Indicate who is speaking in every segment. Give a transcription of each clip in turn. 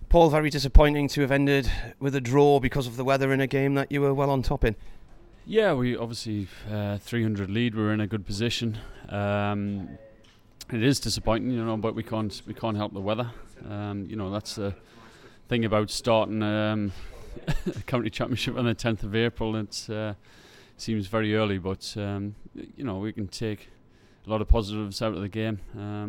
Speaker 1: Paul, very disappointing to have ended with a draw because of the weather in a game that you were well on top in.
Speaker 2: Yeah, we obviously 300 lead. We're in a good position. It is disappointing, but we can't help the weather. That's the thing about starting the county championship on the 10th of April. It seems very early, but we can take a lot of positives out of the game.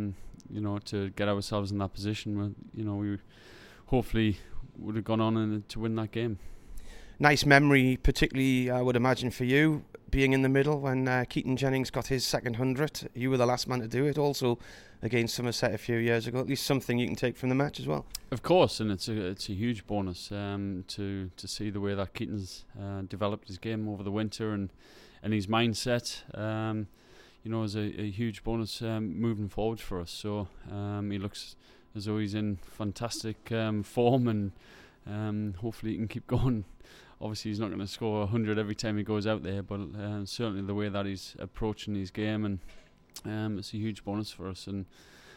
Speaker 2: To get ourselves in that position where we hopefully would have gone on to win that game.
Speaker 1: Nice memory, particularly I would imagine for you, being in the middle when Keaton Jennings got his second 100. You were the last man to do it, also against Somerset a few years ago. At least something you can take from the match as well. Of
Speaker 2: course, and it's a huge bonus to see the way that Keaton's developed his game over the winter and his mindset. Is a huge bonus moving forward for us. So he looks as though he's in fantastic form, and hopefully he can keep going. Obviously he's not going to score 100 every time he goes out there, but certainly the way that he's approaching his game, and it's a huge bonus for us. And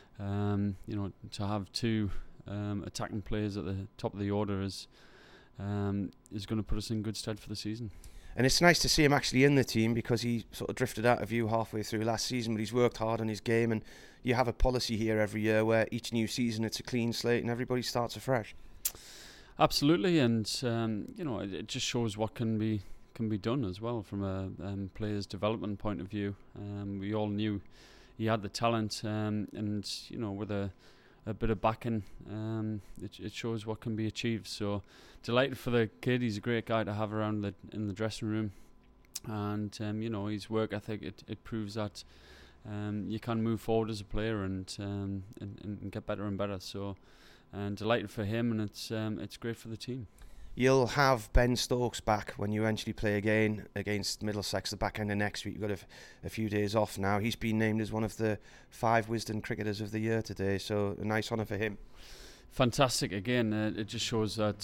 Speaker 2: to have two attacking players at the top of the order is going to put us in good stead for the season.
Speaker 1: And it's nice to see him actually in the team, because he sort of drifted out of you halfway through last season, but he's worked hard on his game, and you have a policy here every year where each new season it's a clean slate and everybody starts afresh.
Speaker 2: Absolutely, and it just shows what can be done as well from a player's development point of view. We all knew he had the talent, and with a bit of backing, it shows what can be achieved. So delighted for the kid. He's a great guy to have around in the dressing room, and his work ethic, it proves that you can move forward as a player and get better and better. So delighted for him, and it's great for the team.
Speaker 1: You'll have Ben Stokes back when you eventually play again against Middlesex the back end of next week. You've got a few days off now. He's been named as one of the 5 Wisden cricketers of the year today, so a nice honour for him.
Speaker 2: Fantastic. Again, it just shows that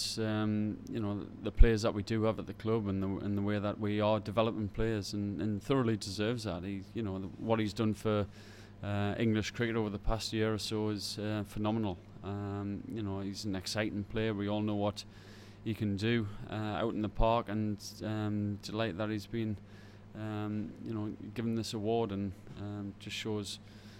Speaker 2: the players that we do have at the club, and the way that we are developing players, and thoroughly deserves that. What he's done for English cricket over the past year or so is phenomenal. He's an exciting player. We all know what he can do out in the park, and delighted that he's been given this award, and just shows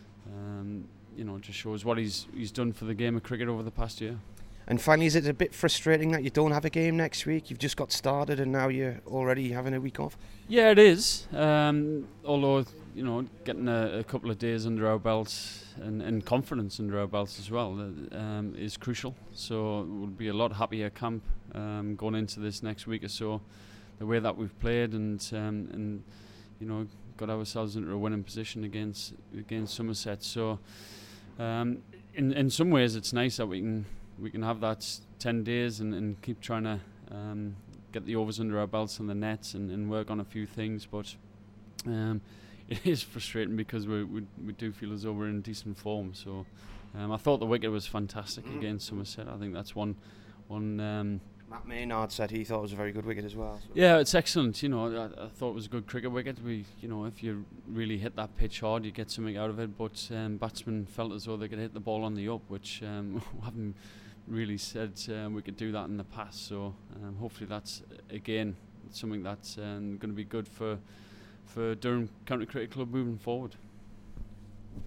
Speaker 2: what he's done for the game of cricket over the past year.
Speaker 1: And finally, is it a bit frustrating that you don't have a game next week? You've just got started and now you're already having a week off?
Speaker 2: Yeah, it is. Although, getting a couple of days under our belts and confidence under our belts as well is crucial. So we'll be a lot happier camp going into this next week or so. The way that we've played and got ourselves into a winning position against Somerset. So in some ways it's nice that we can have that 10 days and keep trying to get the overs under our belts and the nets and work on a few things, but it is frustrating because we do feel as though we're in decent form. So I thought the wicket was fantastic against Somerset. I think that's one
Speaker 1: Matt Maynard said he thought it was a very good wicket as well. So.
Speaker 2: Yeah, it's excellent. I thought it was a good cricket wicket. If you really hit that pitch hard, you get something out of it. But batsmen felt as though they could hit the ball on the up, which we haven't really said we could do that in the past. So hopefully that's again something that's going to be good for Durham County Cricket Club moving forward.